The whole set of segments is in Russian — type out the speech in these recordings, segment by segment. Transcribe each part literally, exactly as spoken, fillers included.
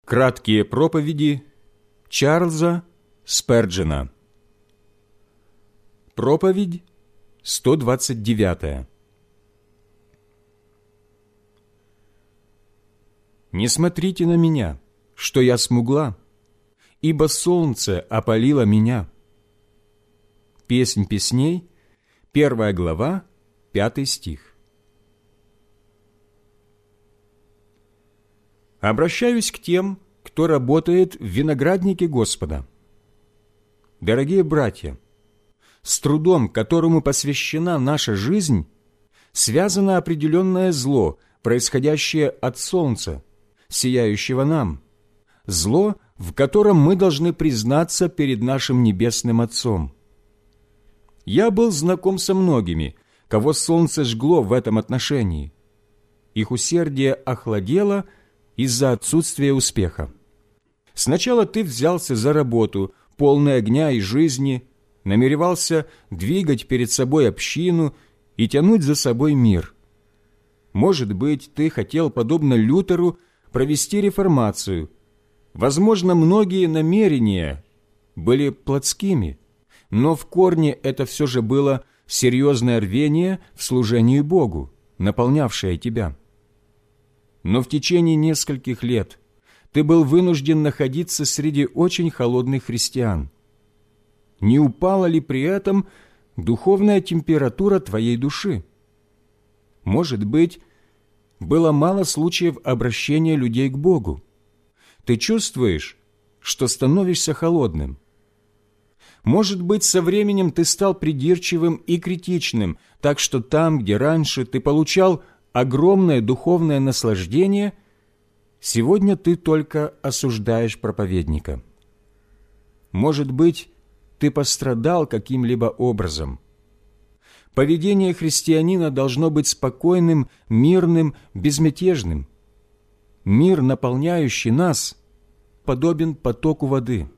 Краткие проповеди Чарльза Сперджена. Проповедь сто двадцать девятая. «Не смотрите на меня, что я смугла, ибо солнце опалило меня». Песнь песней, первая глава, пятый стих. Обращаюсь к тем, кто работает в винограднике Господа. Дорогие братья, с трудом, которому посвящена наша жизнь, связано определенное зло, происходящее от солнца, сияющего нам, зло, в котором мы должны признаться перед нашим Небесным Отцом. Я был знаком со многими, кого солнце жгло в этом отношении. Их усердие охладело из-за отсутствия успеха. Сначала ты взялся за работу, полный огня и жизни, намеревался двигать перед собой общину и тянуть за собой мир. Может быть, ты хотел, подобно Лютеру, провести реформацию. Возможно, многие намерения были плотскими, но в корне это все же было серьезное рвение в служении Богу, наполнявшее тебя. Но в течение нескольких лет ты был вынужден находиться среди очень холодных христиан. Не упала ли при этом духовная температура твоей души? Может быть, было мало случаев обращения людей к Богу. Ты чувствуешь, что становишься холодным. Может быть, со временем ты стал придирчивым и критичным, так что там, где раньше ты получал огромное духовное наслаждение, сегодня ты только осуждаешь проповедника. Может быть, ты пострадал каким-либо образом. Поведение христианина должно быть спокойным, мирным, безмятежным. Мир, наполняющий нас, подобен потоку воды.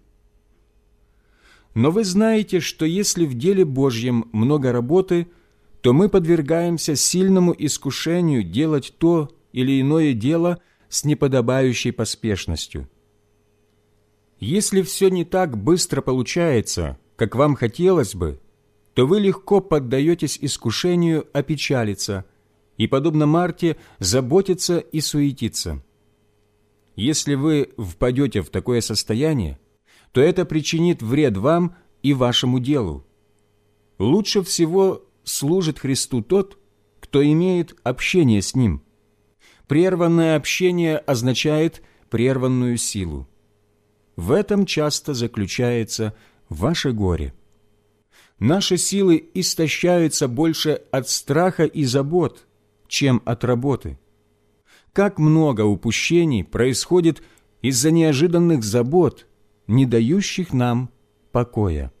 Но вы знаете, что если в деле Божьем много работы, то мы подвергаемся сильному искушению делать то или иное дело с неподобающей поспешностью. Если все не так быстро получается, как вам хотелось бы, то вы легко поддаетесь искушению опечалиться и, подобно Марте, заботиться и суетиться. Если вы впадете в такое состояние, то это причинит вред вам и вашему делу. Лучше всего служит Христу тот, кто имеет общение с Ним. Прерванное общение означает прерванную силу. В этом часто заключается ваше горе. Наши силы истощаются больше от страха и забот, чем от работы. Как много упущений происходит из-за неожиданных забот, не дающих нам покоя.